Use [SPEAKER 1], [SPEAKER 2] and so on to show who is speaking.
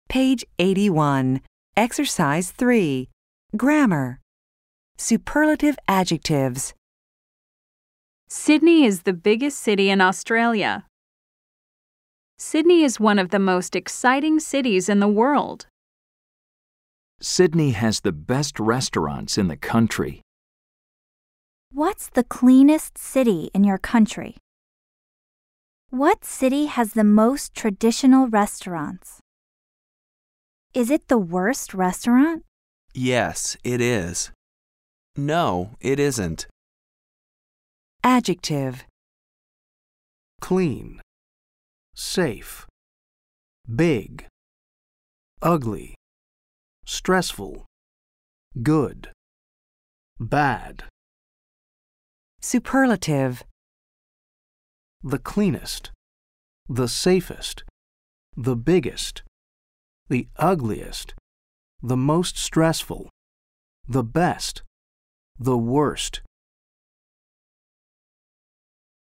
[SPEAKER 1] Page 81. Exercise 3. Grammar. Superlative adjectives.
[SPEAKER 2] Sydney is the biggest city in Australia. Sydney is one of the most exciting cities in the world.
[SPEAKER 3] Sydney has the best restaurants in the country.
[SPEAKER 4] What's the cleanest city in your country? What city has the most traditional restaurants? Is it the worst restaurant?
[SPEAKER 5] Yes, it is. No, it isn't.
[SPEAKER 1] Adjective.
[SPEAKER 6] Clean, safe, big, ugly, stressful, good, bad.
[SPEAKER 1] Superlative.
[SPEAKER 6] The cleanest, the safest, the biggest, the ugliest, the most stressful, the best, the worst.